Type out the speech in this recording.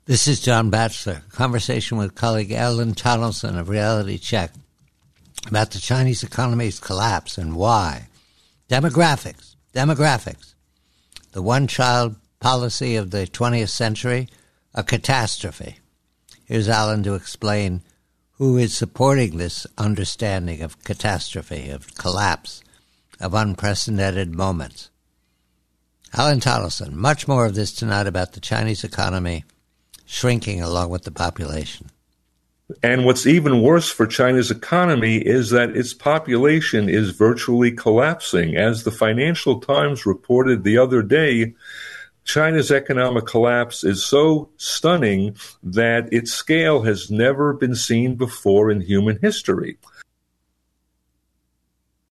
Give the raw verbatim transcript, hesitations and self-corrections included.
This is John Batchelor, conversation with colleague Ellen Tonelson of Reality Check about the Chinese economy's collapse and why. Demographics, demographics. The one-child policy of the twentieth century, a catastrophe. Here's Alan to explain who is supporting this understanding of catastrophe, of collapse, of unprecedented moments. Alan Tonelson, much more of this tonight about the Chinese economy shrinking along with the population. And what's even worse for China's economy is that its population is virtually collapsing. As the Financial Times reported the other day, China's economic collapse is so stunning that its scale has never been seen before in human history.